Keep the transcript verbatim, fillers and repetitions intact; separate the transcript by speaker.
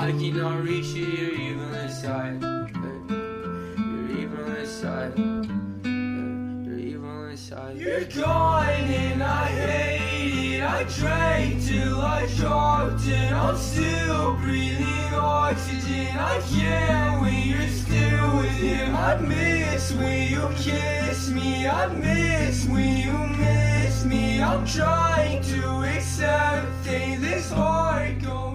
Speaker 1: I cannot reach you, you're evil inside. You're evil inside. You're evil inside. You're gone and I hate it. I drank till I dropped and I'm still breathing oxygen. I can't when you're still with him. I miss when you kiss me. I miss when you miss me. I'm trying to accept things, this heart goes